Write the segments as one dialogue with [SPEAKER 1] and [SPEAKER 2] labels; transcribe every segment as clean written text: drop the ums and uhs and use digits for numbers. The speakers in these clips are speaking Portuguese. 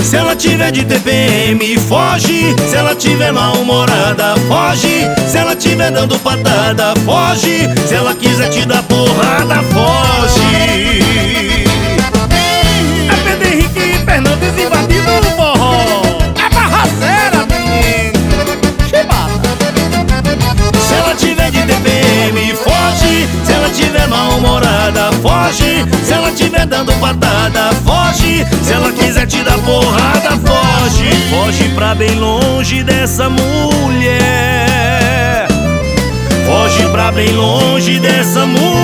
[SPEAKER 1] Se ela tiver de TPM, foge. Se ela tiver mal-humorada, foge. Se ela tiver dando patada, foge. Se ela quiser te dar porrada, foge.
[SPEAKER 2] É Pedro Henrique e Fernandes invadindo o forró. É barraceira, menino. Chibata.
[SPEAKER 1] Se ela tiver de TPM, foge. Se ela tiver mal-humorada, foge. Se ela tiver dando patada, foge. Se ela quiser te dar porrada, foge. Foge pra bem longe dessa mulher. Foge pra bem longe dessa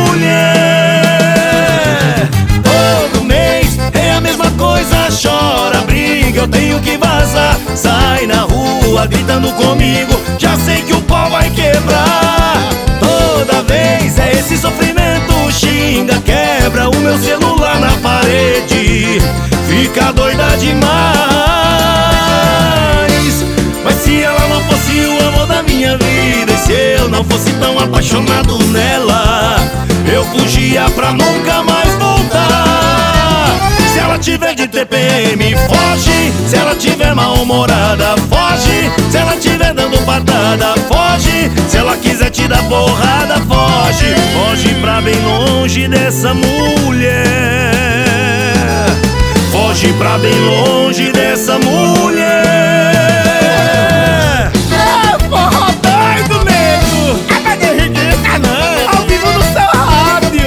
[SPEAKER 1] mulher. Todo mês é a mesma coisa, chora, briga, eu tenho que vazar. Sai na rua gritando comigo, já sei que o pau vai quebrar. Toda vez é esse sofrimento, xinga, quebra o meu celular na parede. Fica doida demais. Mas se ela não fosse o amor da minha vida, e se eu não fosse tão apaixonado nela, eu fugia pra nunca mais voltar. Se ela tiver de TPM, foge. Se ela tiver mal-humorada, foge. Se ela tiver dando patada, foge. Se ela quiser te dar porrada, foge. Foge pra bem longe dessa mulher. Foge pra bem longe dessa mulher.
[SPEAKER 2] É forró doido mesmo. É Pedro Henrique e Fernandes ao vivo no seu rádio.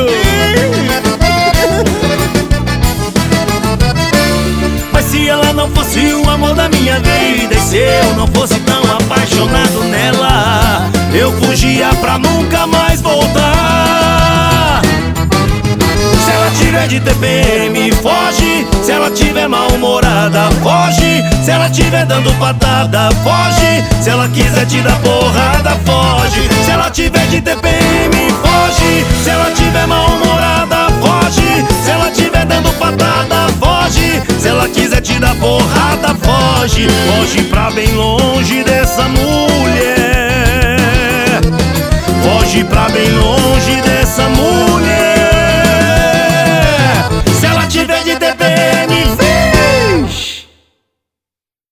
[SPEAKER 1] Mas se ela não fosse o amor da minha vida, e se eu não fosse tão apaixonado nela, eu fugia pra nunca mais voltar. Se ela tiver de TPM, foge. Se ela tiver mal-humorada, foge. Se ela tiver dando patada, foge. Se ela quiser te dar porrada, foge. Se ela tiver de TPM, foge. Se ela tiver mal-humorada, foge. Se ela tiver dando patada, foge. Se ela quiser te dar porrada, foge. Foge pra bem longe dessa mulher. Foge pra bem longe dessa mulher.